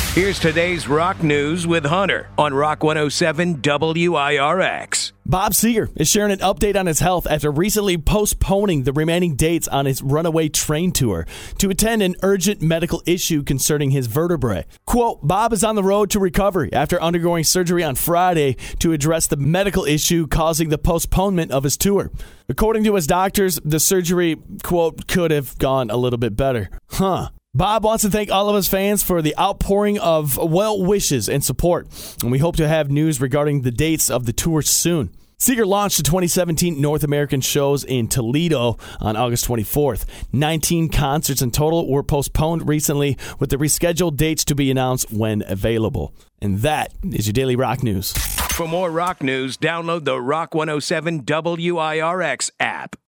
Here's today's rock news with Hunter on Rock 107 WIRX. Bob Seger is sharing an update on his health after recently postponing the remaining dates on his Runaway Train tour to attend an urgent medical issue concerning his vertebrae. Quote, Bob is on the road to recovery after undergoing surgery on Friday to address the medical issue causing the postponement of his tour. According to his doctors, the surgery, quote, could have gone a little bit better. Bob wants to thank all of his fans for the outpouring of well wishes and support, and we hope to have news regarding the dates of the tour soon. Seger launched the 2017 North American shows in Toledo on August 24th. 19 concerts in total were postponed recently, with the rescheduled dates to be announced when available. And that is your Daily Rock News. For more rock news, download the Rock 107 WIRX app.